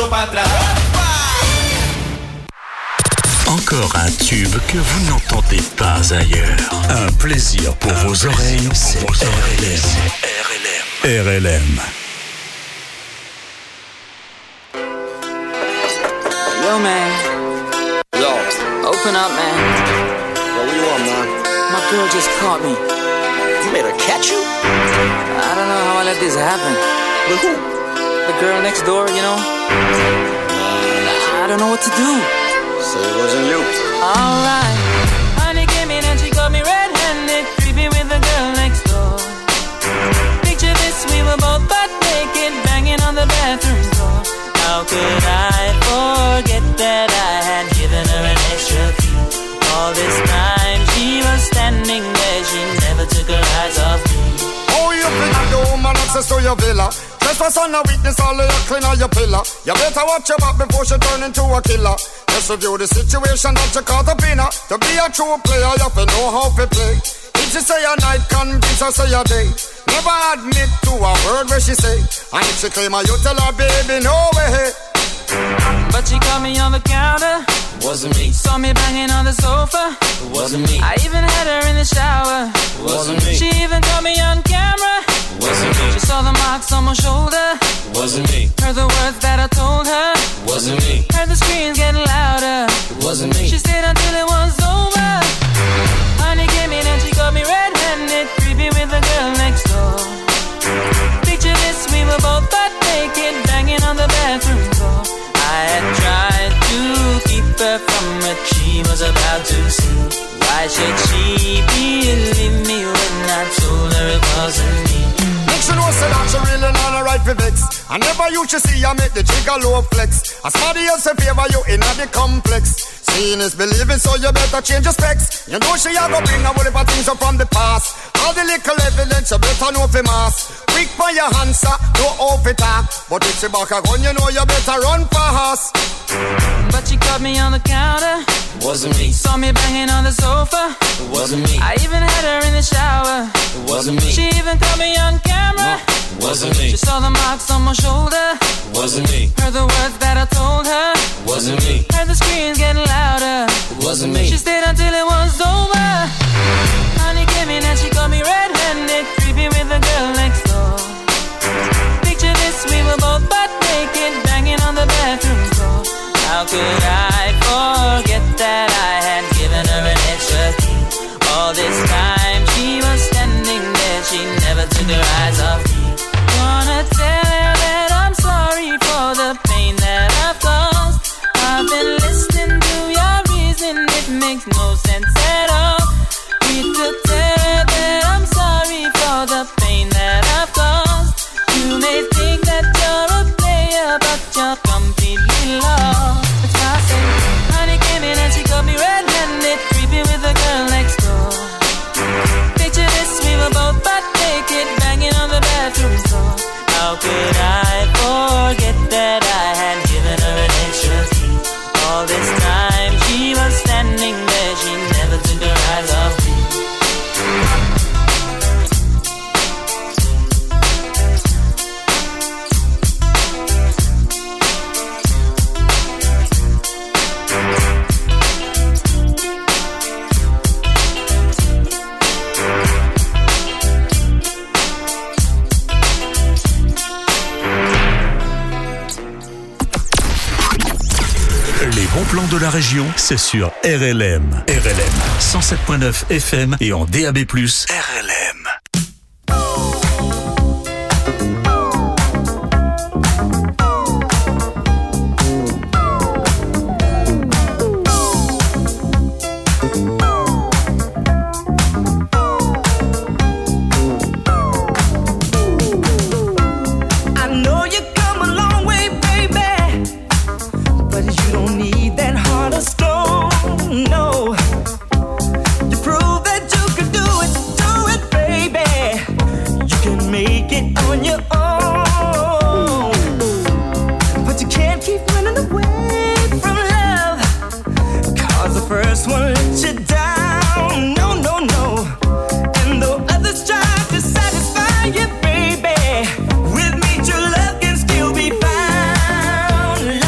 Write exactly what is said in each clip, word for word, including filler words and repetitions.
para atrás. Encore un tube que vous n'entendez pas ailleurs. Un plaisir pour un vos plaisir oreilles, c'est R L M. R L M. Yo, man. Yo. Open up, man. Yo, what you want, man? My girl just caught me. You made her catch you? I don't know how I let this happen. With who? The girl next door, you know? I don't know what to do. So it wasn't you. Alright. Honey came in and she got me red-handed, creepy with the girl next door. Picture this, we were both butt naked, banging on the bathroom door. How could I forget that I had given her an extra key? All this time she was standing there, she never took her eyes off me. Oh, you bring up the woman access to your villa. Trespass on a weakness, all of your clean on your pillar. You better watch your back before she turn into a killer. Just review the situation that you caught up in her. To be a true player, you have to know how to play. If she say a night, convince her say a day. Never admit to a word where she say. And if she claim her, you tell her, baby, no way. But she caught me on the counter. Wasn't me. Saw me banging on the sofa. Wasn't me. I even had her in the shower. Wasn't me. She even caught me on camera. Wasn't me. She saw the marks on my shoulder. Wasn't me. Heard the words that I told her. Wasn't me. Heard the screams getting louder. Wasn't me. She stayed until it was over. Honey came in and she got me red-handed, creepy with the girl next door. Picture this, we were both butt naked, banging on the bathroom door. I had tried to keep her from what she was about to see. Why should she believe me when I told her it wasn't me? She know say that she really not a right for vex. I never used to see her make the trigger low flex. As somebody else in favor you in the complex. Seeing is believing, so you better change your specs. You know she a go bring a whole heap of things up from the past. All the little evidence you better know for mass. Quick for your answer, no off it talk. But if she back a gun, you know you better run fast. But she caught me on the counter. Wasn't me. Saw me banging on the sofa. It wasn't me. I even had her in the shower. It wasn't me. She even caught me on camera. It wasn't me. She saw the marks on my shoulder. It wasn't me. Heard the words that I told her. It wasn't me. Heard the screams getting louder. It wasn't me. She stayed until it was over. Honey came in and she got me red-handed, creepy with the girl next door. Picture this, we were both butt naked, banging on the bathroom door. How could I forget that I had given her an extra key? All this time she was standing there, she never took her eyes off me. Wanna tell her that I'm sorry for the pain that I've caused. I've been listening to your reason, it makes no sense at all. Need to tell her that I'm sorry for the pain that I've caused. You may think that you're a player, but you're completely lost. That's why I say, honey came in and she got me red-handed, creepy with the girl next door. Picture this, we were both butt naked, banging on the bathroom door. How could I forget that I had given her an extra key? All this time she was standing there, she never took her eyes off me. Les bons plans de la région, c'est sur R L M. R L M cent sept point neuf F M et en D A B plus, R L M. With me, true love can still be found.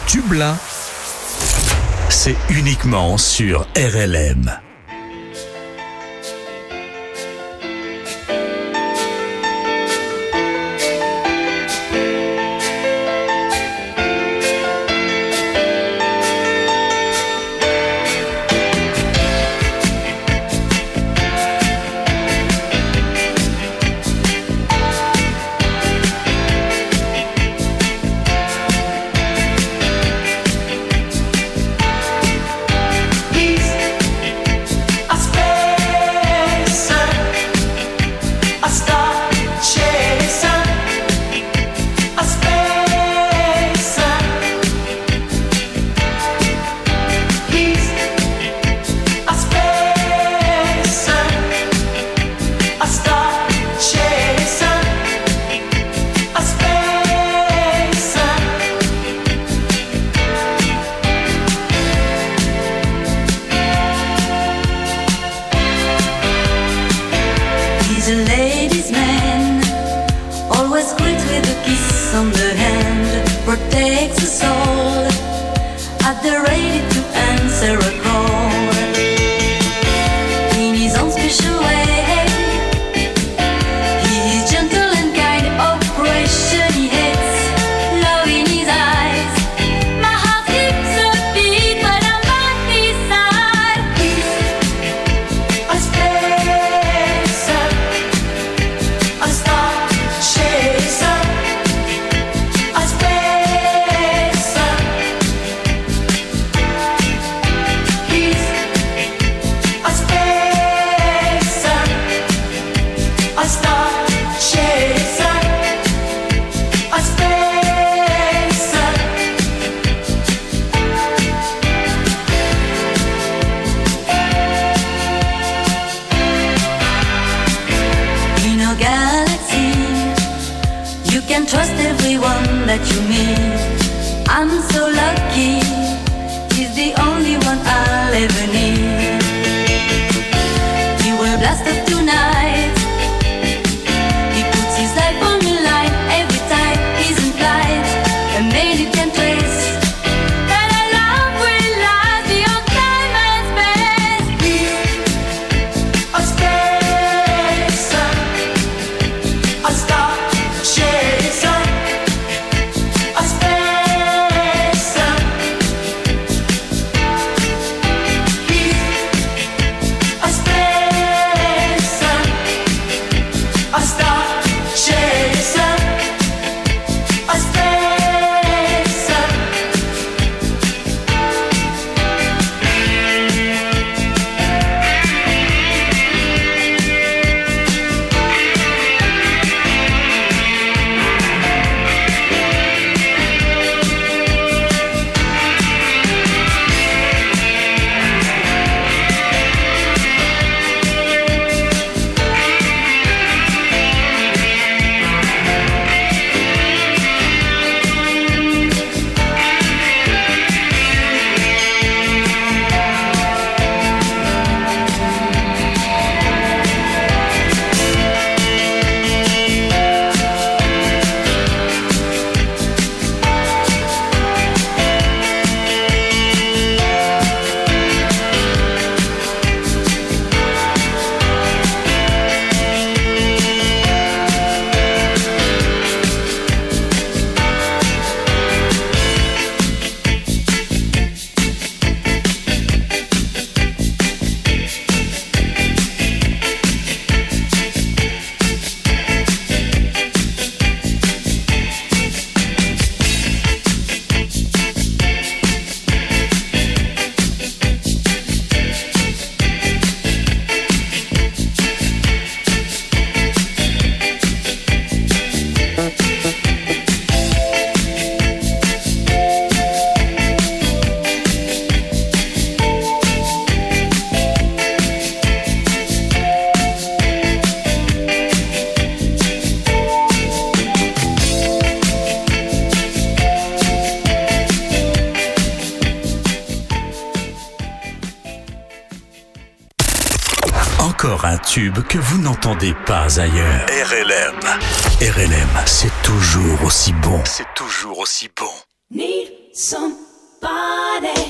tube-là, c'est uniquement sur R L M. Encore un tube que vous n'entendez pas ailleurs. R L M. R L M, c'est toujours aussi bon. C'est toujours aussi bon. Need somebody.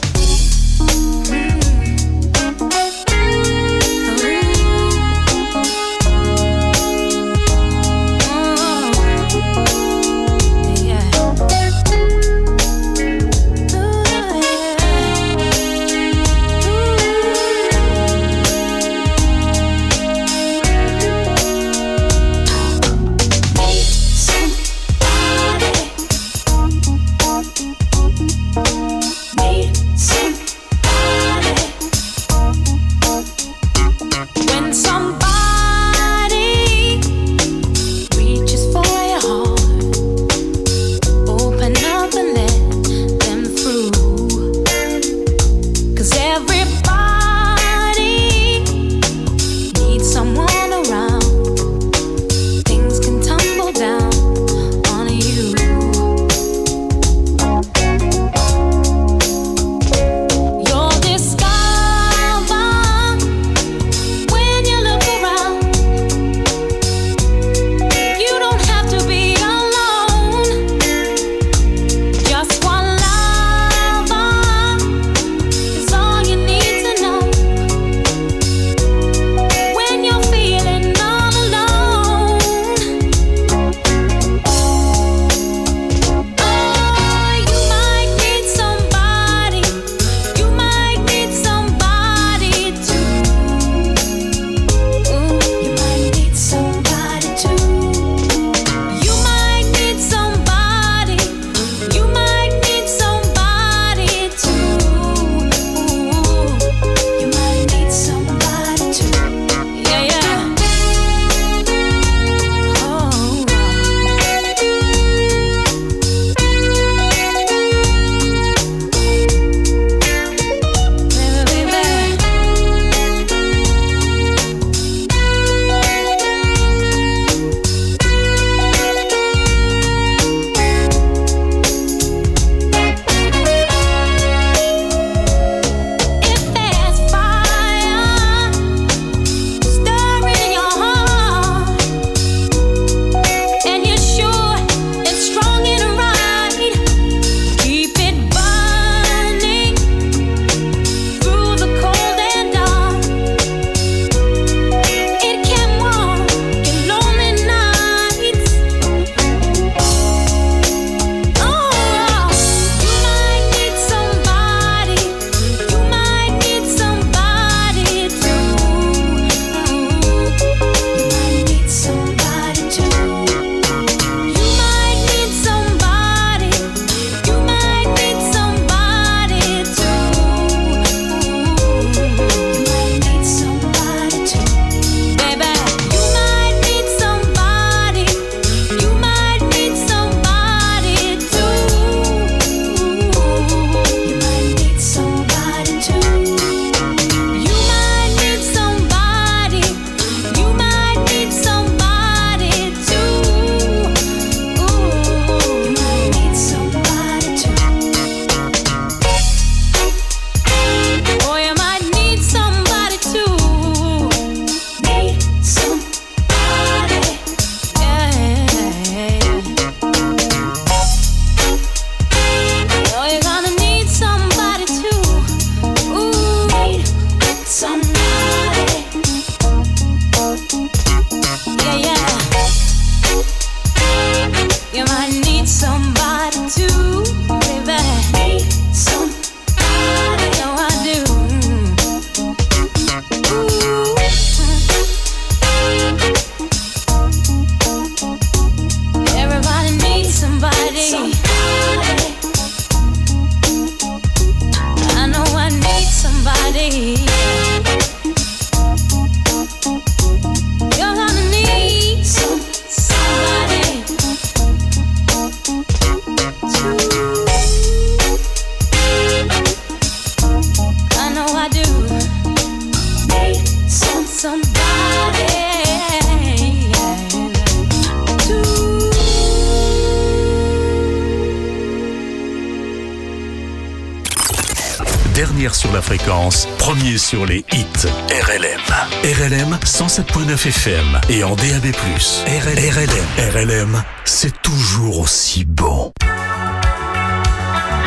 Dernière sur la fréquence, premier sur les hits. R L M. R L M cent sept virgule neuf F M et en D A B plus. R L M. R L M, c'est toujours aussi bon.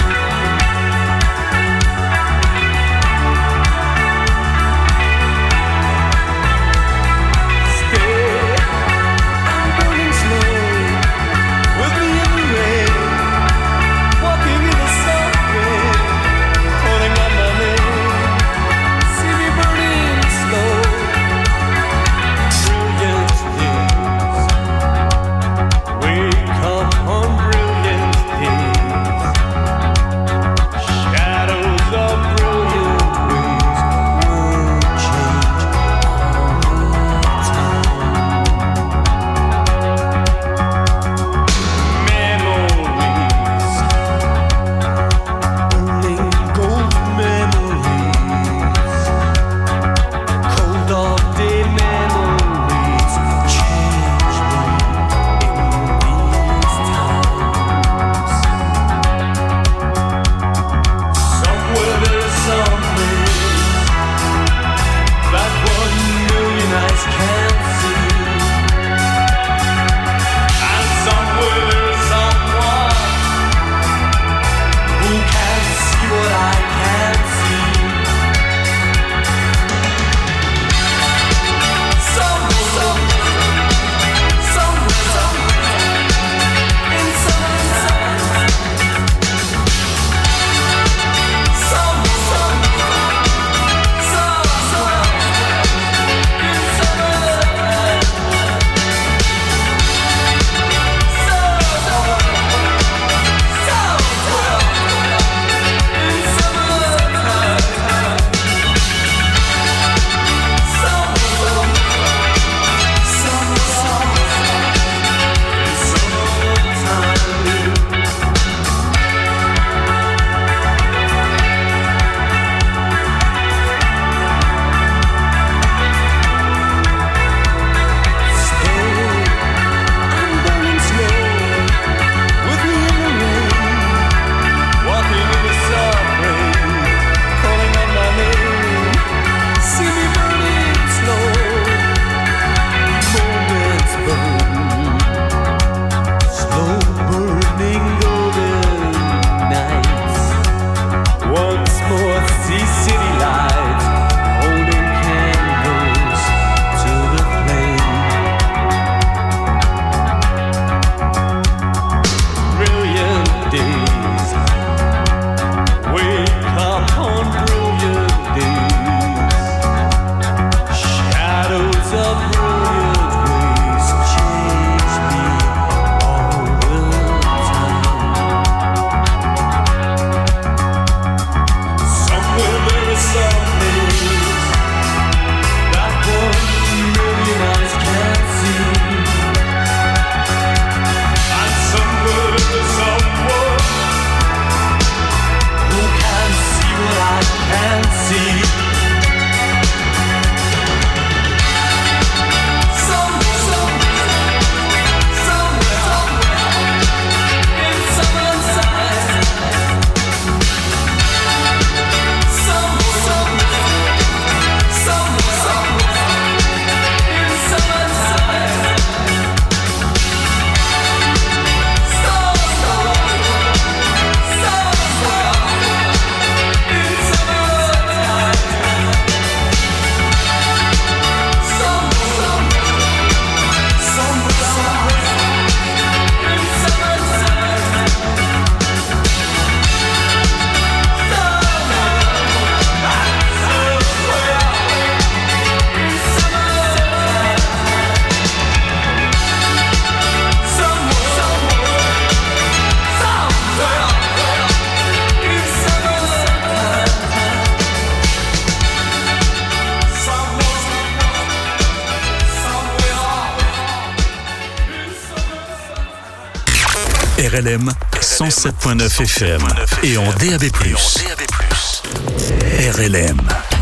R L M cent sept virgule neuf F M et en D A B plus. R L M.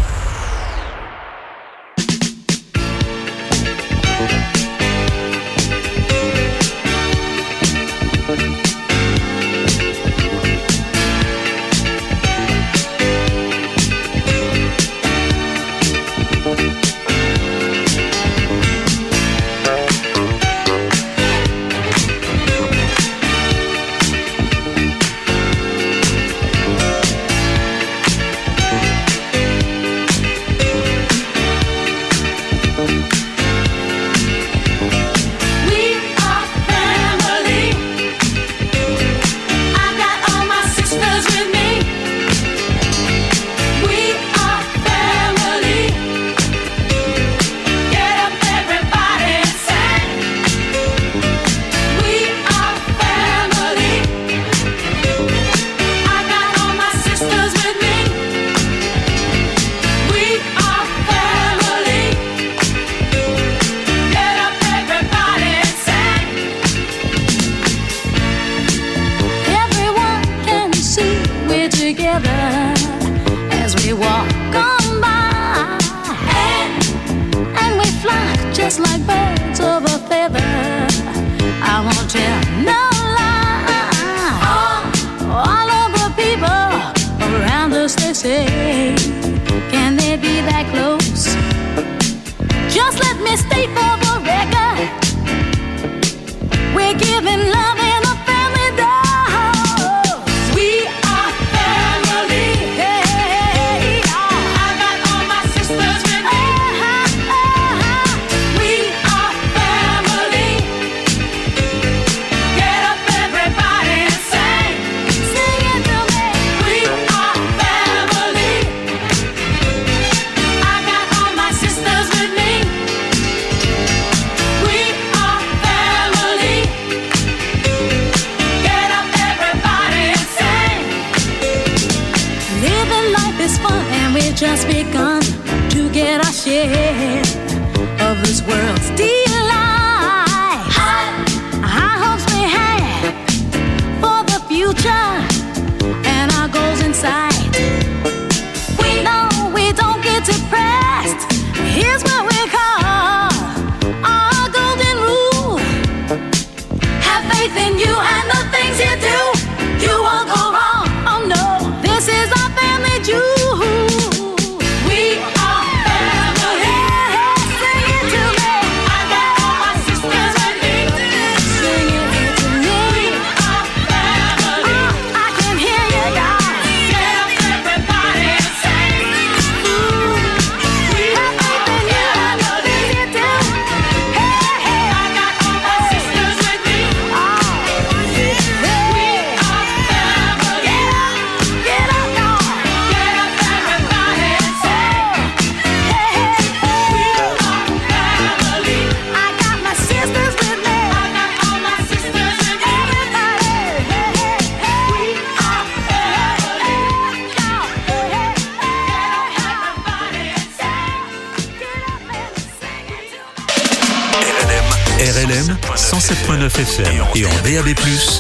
cent sept virgule neuf F M et en D A B plus,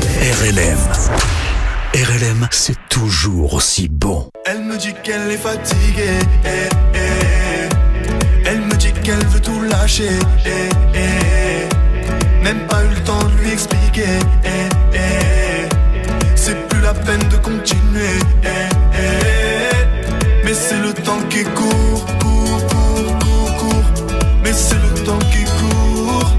R L M. R L M, c'est toujours aussi bon. Elle me dit qu'elle est fatiguée, eh, eh. Elle me dit qu'elle veut tout lâcher, eh, eh. Même pas eu le temps de lui expliquer, eh, eh. C'est plus la peine de continuer, eh, eh. Mais c'est le temps qui court, court, court, court, court. Mais c'est le temps qui court.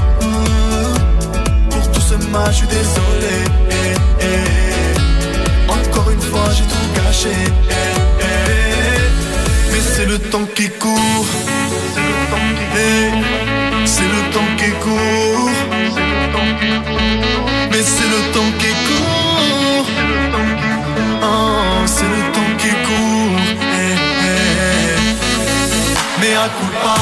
Pour tout ce mal, je suis désolé, eh, eh. Encore une fois, j'ai tout gâché, eh, eh. Mais c'est le temps qui court. C'est le temps qui court. C'est le temps qui court. Mais c'est le temps qui court. Oh, c'est le temps qui court. Eh, eh. Mais à coup pas.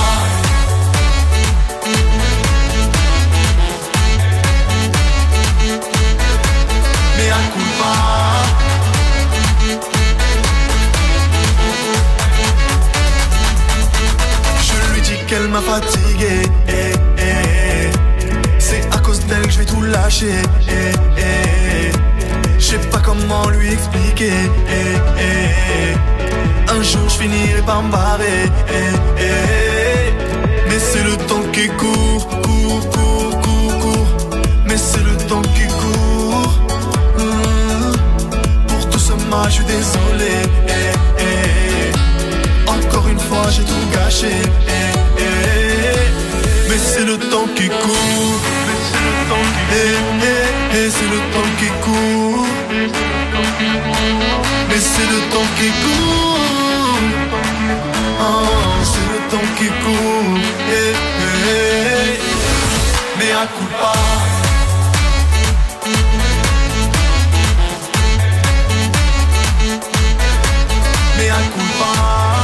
Mais à coup pas. Je lui dis qu'elle m'a fatigué, eh, eh. C'est à cause d'elle que je vais tout lâcher. Eh, eh. Je sais pas comment lui expliquer. Eh, eh. Un jour je finirai par me barrer. Eh, eh. Mais c'est le temps qui court, court, court, court, court. Mais c'est le temps qui court. Mmh. Pour tout ce mal, je suis désolé. Eh, eh. Encore une fois, j'ai tout gâché. Eh, eh. Mais c'est le temps qui court. Mais c'est le temps qui court. Eh, eh, eh, c'est le temps qui court. Mais c'est le temps qui court. Oh, c'est le temps qui court. Eh, eh, eh. Mais à coup pas. Mais à coup pas.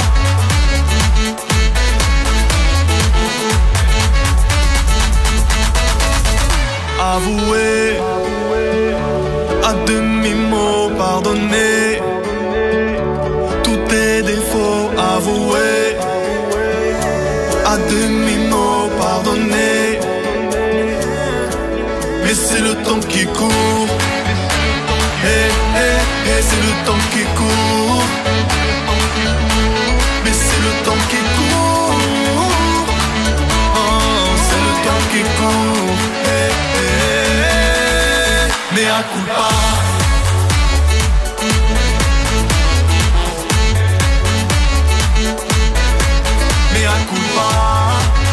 Avouer, à demi-mot pardonner tous tes défauts, avouer, à demi-mot pardonner. Mais c'est le temps qui court. Eh, eh, eh, c'est le temps qui court. Mais c'est le temps qui court. Oh, c'est le temps qui court. Eh, eh, mais à coup pas. Mais à coup pas.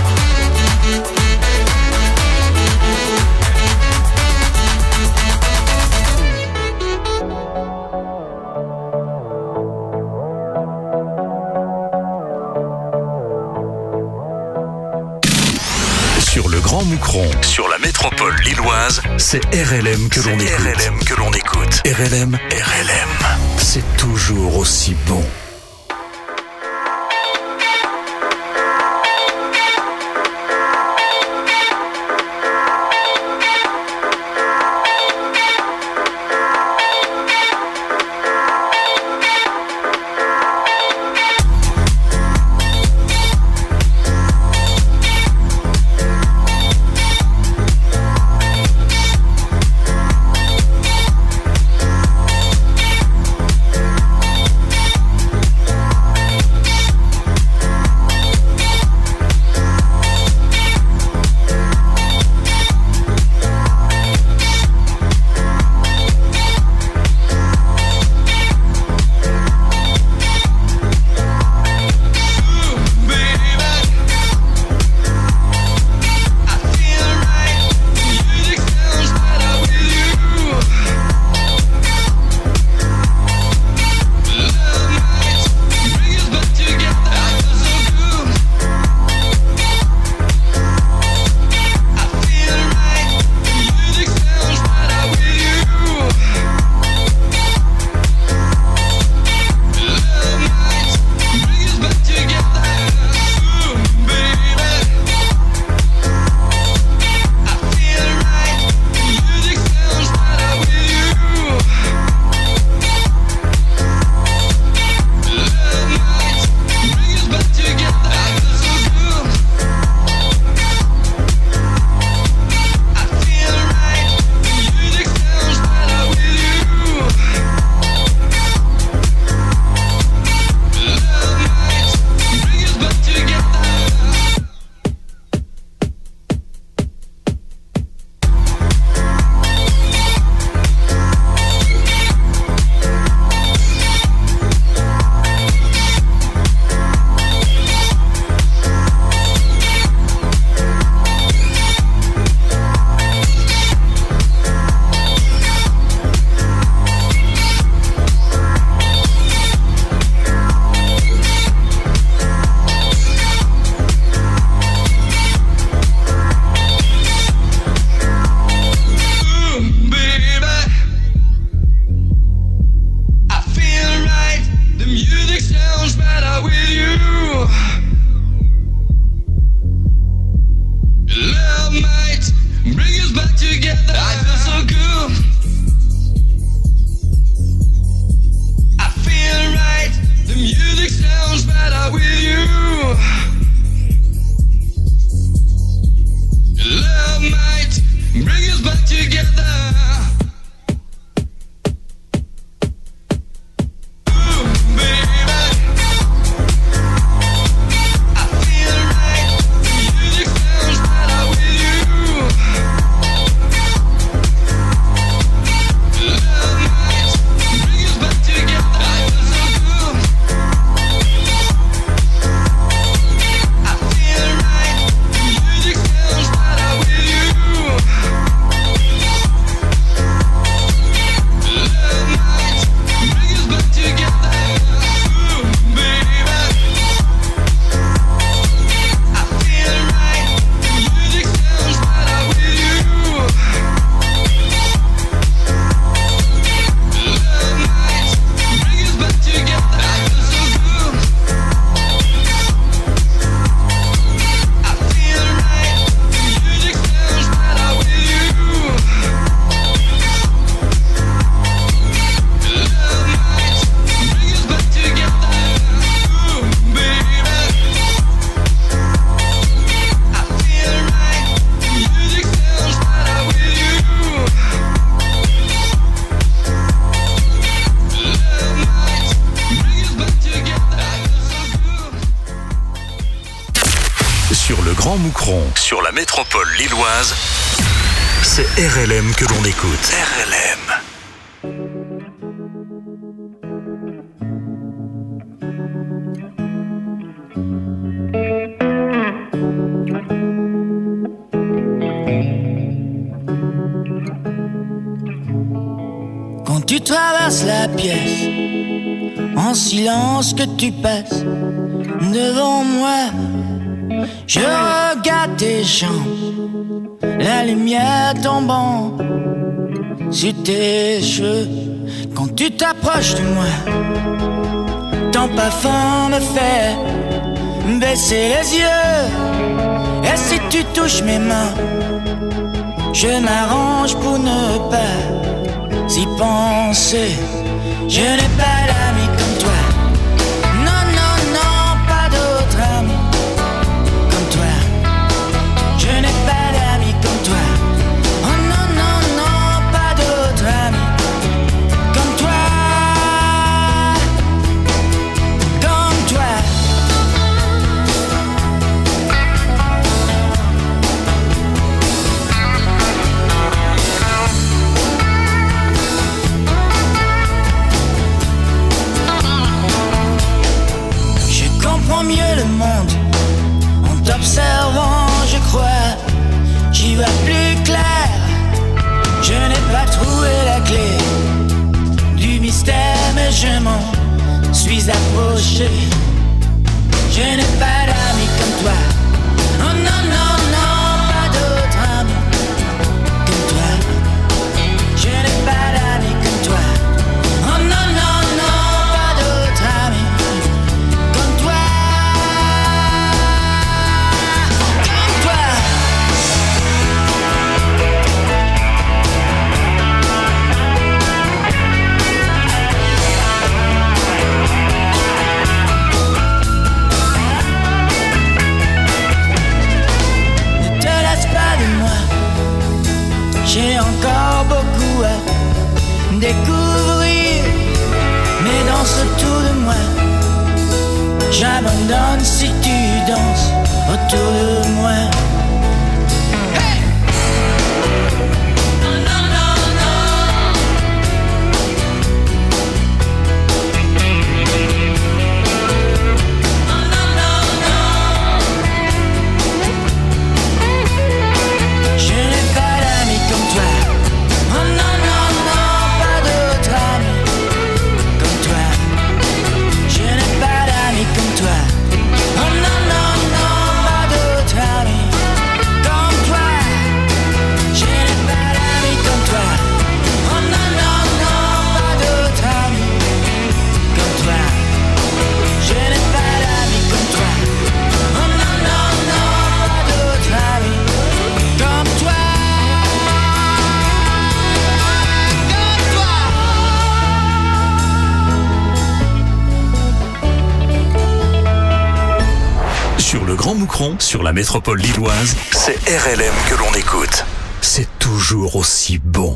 Sur le Grand Moucron, sur la métropole lilloise, c'est R L M que l'on écoute. R L M que l'on écoute. R L M, R L M, c'est toujours aussi bon. Grand Moucron, sur la métropole lilloise, c'est R L M que l'on écoute. R L M. Quand tu traverses la pièce, en silence que tu passes devant moi, je regarde tes jambes, la lumière tombant sur tes cheveux. Quand tu t'approches de moi, ton parfum me fait baisser les yeux. Et si tu touches mes mains, je m'arrange pour ne pas y penser. Je n'ai pas d'amis comme toi. Non, non, non, pas d'autres amis comme toi. Je n'ai pas d'amis comme toi. Oh non, non, non, pas d'autres amis comme toi. Comme toi. Mieux le monde en t'observant, je crois j'y vois plus clair. Je n'ai pas trouvé la clé du mystère, mais je m'en suis approché. Je n'ai pas d'amis comme toi. Oh non, non, non, pas d'autres amis comme toi. Je n'ai pas d'amis comme toi. Oh non, non, non, pas d'autres amis comme toi. J'ai encore beaucoup à découvrir, mais danse autour de moi. J'abandonne si tu danses autour de moi. Hey! Non, non, non, non. Non, non, non, non. Je n'ai pas d'amis comme toi. Oh non, non, non, pas d'autres amis comme toi. Je n'ai pas d'amis comme toi. Oh non, non, non, pas d'autres amis comme toi. Je n'ai pas d'amis comme toi. Oh non, non, non, pas d'autres amis comme toi. Je n'ai pas d'amis comme toi. Oh non, non, non, pas d'autres amis comme toi. Sur le Grand Moucron, sur la métropole lilloise, c'est R L M que l'on écoute. C'est toujours aussi bon.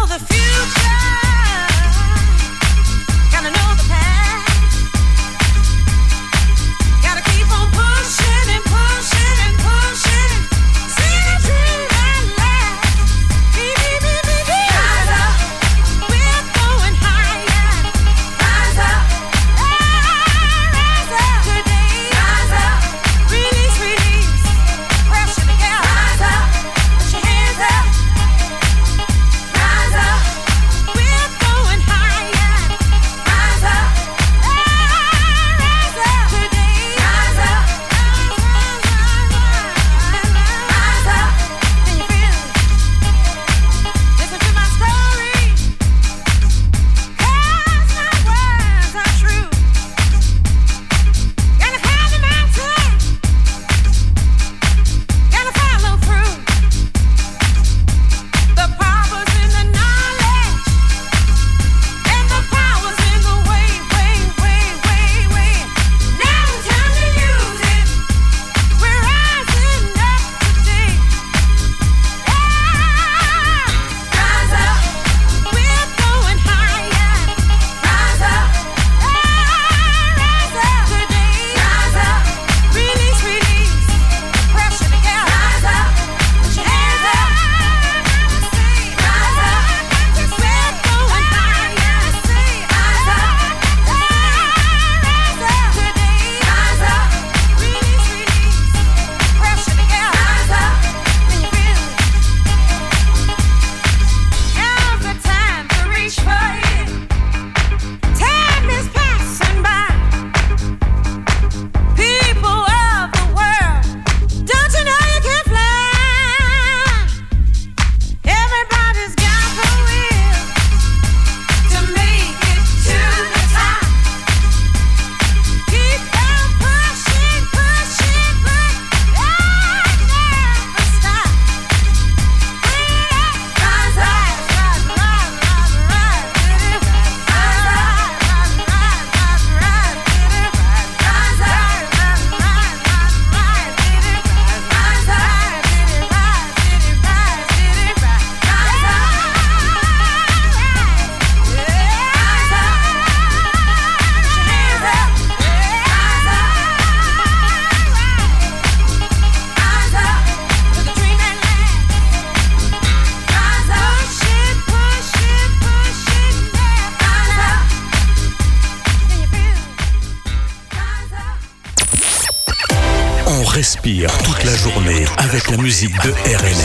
respire toute la journée avec la musique de R L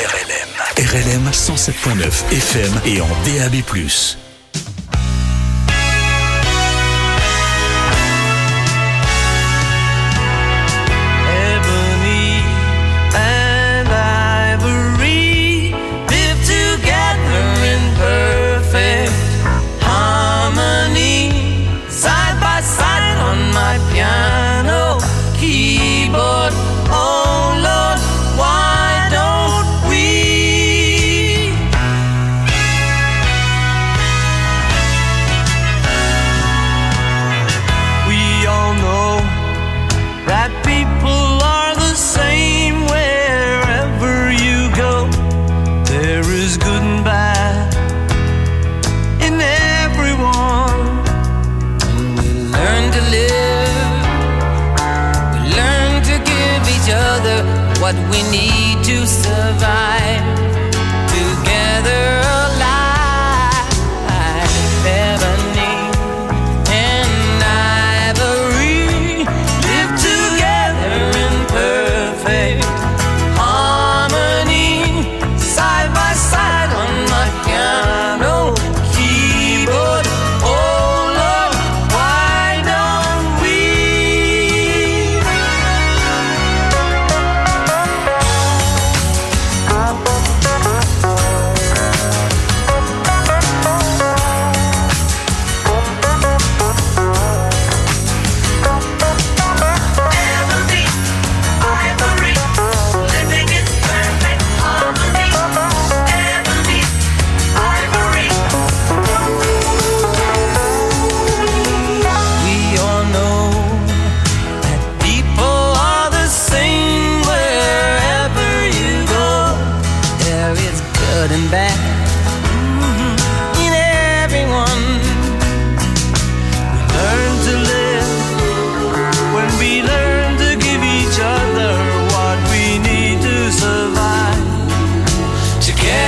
M. R L M cent sept point neuf F M et en D A B plus. What we need to survive together alive. Ebony and ivory live together in perfect harmony, side by side on my piano keyboard. Oh Lord, why don't we? And bad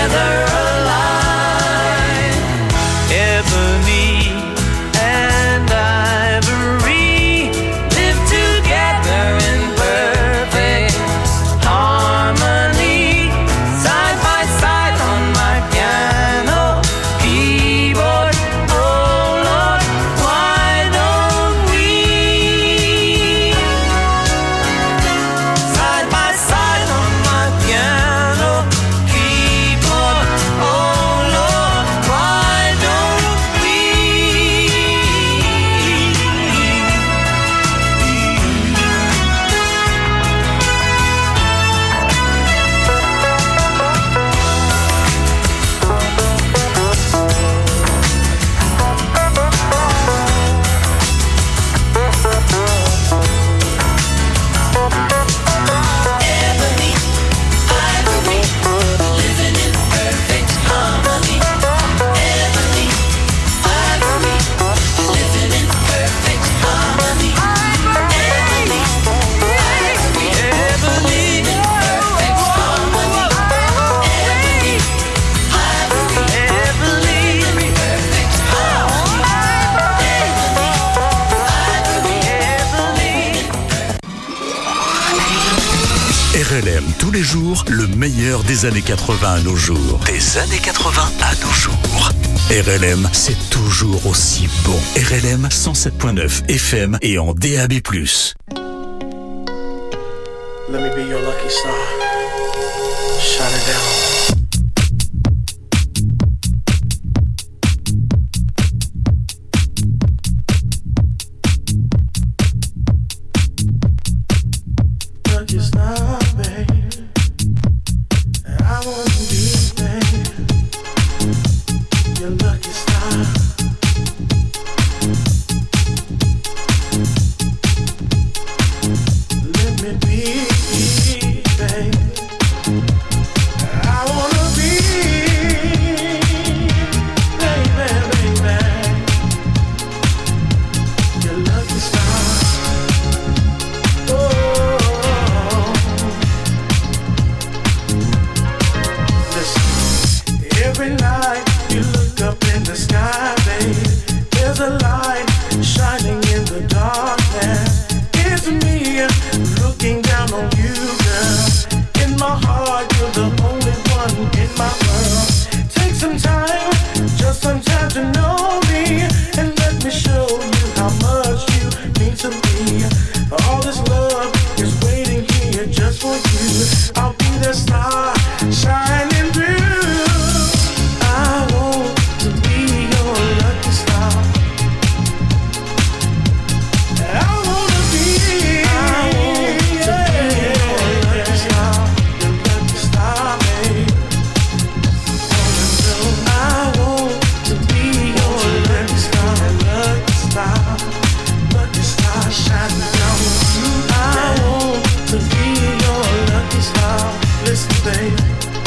together alive. Ebony and ivory live together in perfect harmony, side by side on my piano keyboard. Oh Lord, why don't we side by side on my piano keyboard? Oh Lord, why don't we? Ebony, ivory, living in perfect harmony. Ebony, ivory, living in perfect harmony. Ebony, ivory, ebony, in perfect harmony. Ebony, ivory, ebony, in perfect harmony. R L M tous les jours, le meilleur des années quatre-vingts à nos jours. Des années quatre-vingts à nos jours. R L M, c'est toujours aussi bon. R L M cent sept point neuf F M et en D A B plus. Let me be your lucky star. Shine it down. Lucky star, babe. I wanna be, babe, your lucky star. Let me be, babe. I wanna be, baby, baby, your lucky star. Oh, listen. Every night you look up in the sky, babe. There's a light shining in the darkness. It's me looking down on you, girl. In my heart, you're the only one in my world. Take some time, just some time to know me, and let me show you how much you mean to me. All this love is waiting here just for you. I'll be the star shining through. I want to be your lucky star. I wanna be, I want to be your lucky star, your lucky star, babe. I want to be your lucky star, lucky star, lucky star shining down on you. I want to be your lucky star. Listen, babe.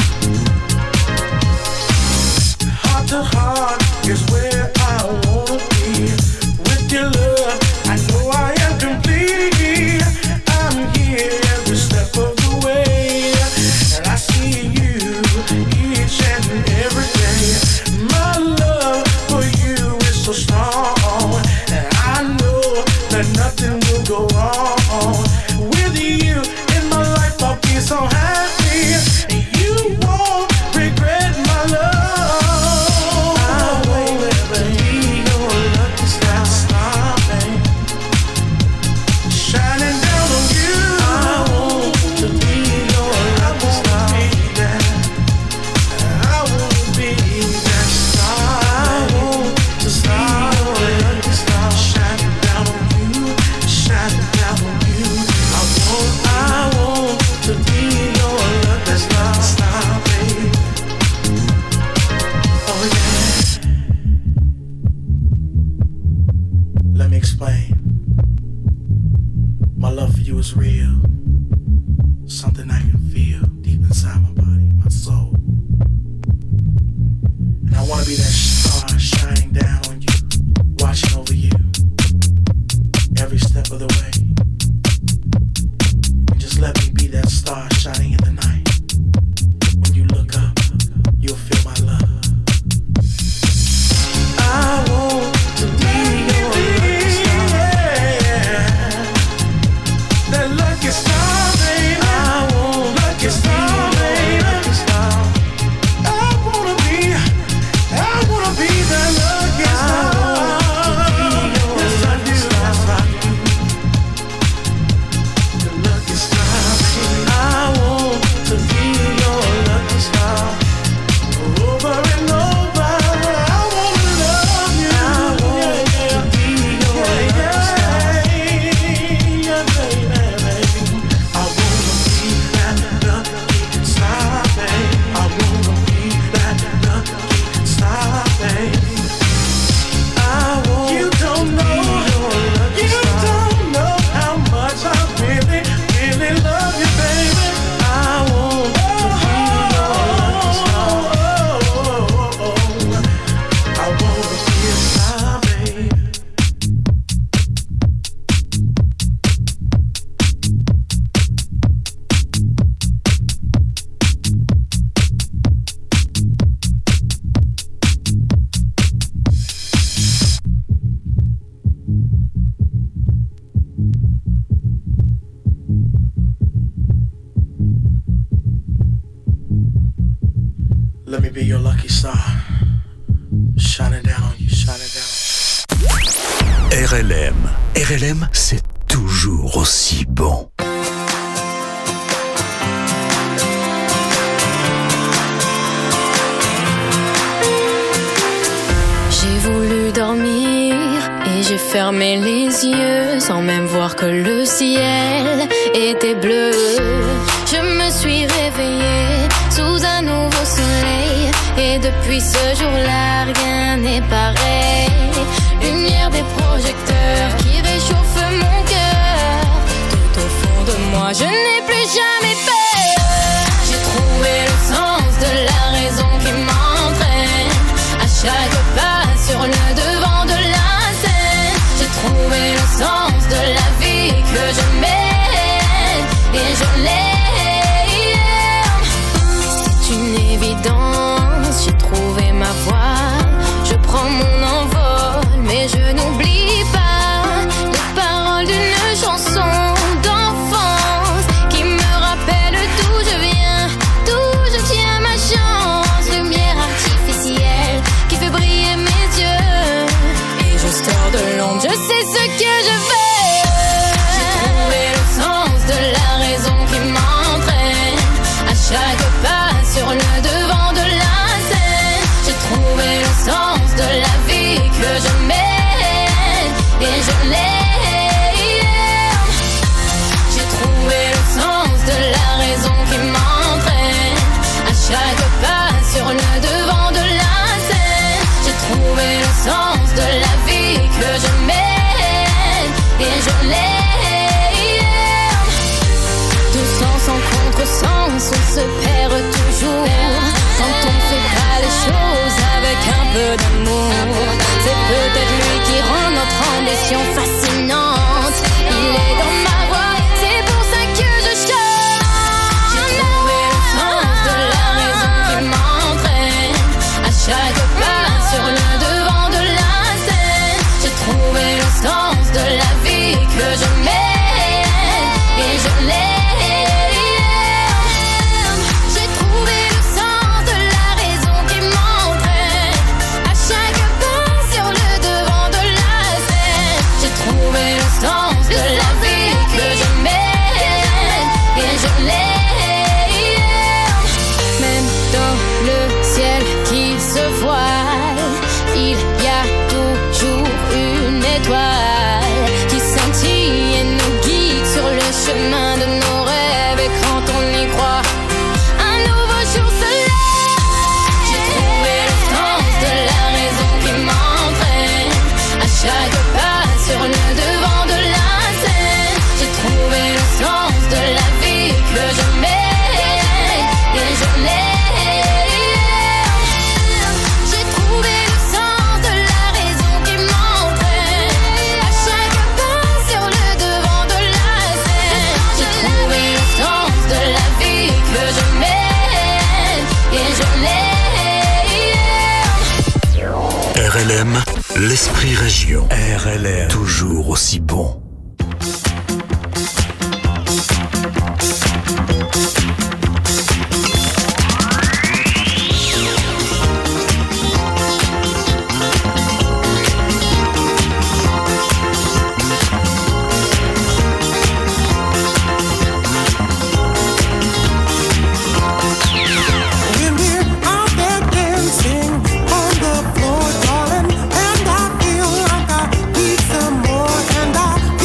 Heart to heart is where I wanna be. With your love, I know I am complete. I'm here every step of the way, and I see you each and every day. My love for you is so strong, and I know that nothing will go wrong. With you in my life, I'll be so happy. You won't regret my love. lucky star. Shine it down on you, shine it down. R L M. R L M, c'est toujours aussi bon. J'ai voulu dormir et j'ai fermé les yeux sans même voir que le ciel était bleu. Je me suis réveillée sous un nouveau soleil et depuis ce jour-là rien n'est pareil. Lumière des projecteurs qui réchauffe mon cœur. Tout au fond de moi je n'ai plus jamais peur. J'ai trouvé le sens de la raison qui m'entraîne à chaque pas sur le devant de la scène. J'ai trouvé le sens de la vie que je mène et je l'aime. C'est une évidence, j'ai trouvé ma voie. Je prends mon envol mais je n'oublie pas les paroles d'une chanson d'enfance qui me rappelle d'où je viens, d'où je tiens ma chance. Lumière artificielle qui fait briller mes yeux et je sors de l'ombre, je sais ce que je veux. J'ai trouvé le sens de la raison qui m'entraîne à chaque pas sur le devant de la scène. J'ai trouvé le sens de la vie que je mène et je l'aime. J'ai trouvé le sens de la raison qui m'entraîne à chaque pas sur le devant de la scène. J'ai trouvé le sens de la vie que je mène et je l'aime. De sens en contresens, on se perd toujours quand on fait pas les choses avec un peu d'amour. C'est peut-être lui qui rend notre ambition fascinante. Il est dans ma voix, c'est pour ça que je chante. J'ai trouvé le sens de la raison qui m'entraîne à chaque pas sur le devant de la scène. J'ai trouvé le sens de la vie que je mène et je l'aime. J'ai trouvé le sens de la raison qui m'entraîne à chaque pas sur le devant de la scène. J'ai trouvé le sens de la vie que je mène et je l'aime. Même dans le ciel qui se voile, il y a toujours une étoile qui scintille et nous guide sur le chemin de nos rêves. Et quand on y croit, un nouveau jour se lève. J'ai trouvé le sens de la raison qui m'entraîne à chaque pas sur le devant de la scène. J'ai trouvé le sens de la vie que je mène et je l'aime. J'ai trouvé le sens de la raison qui m'entraîne à chaque pas sur le devant de la scène. J'ai trouvé le sens de la vie que je mène et je l'aime. R L M, l'esprit région. R L M, toujours aussi bon. When we're out there dancing on the floor, darling, and I feel like I need some more, and I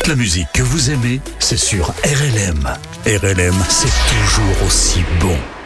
Toute la musique que vous aimez, c'est sur R L M. R L M, c'est toujours aussi bon.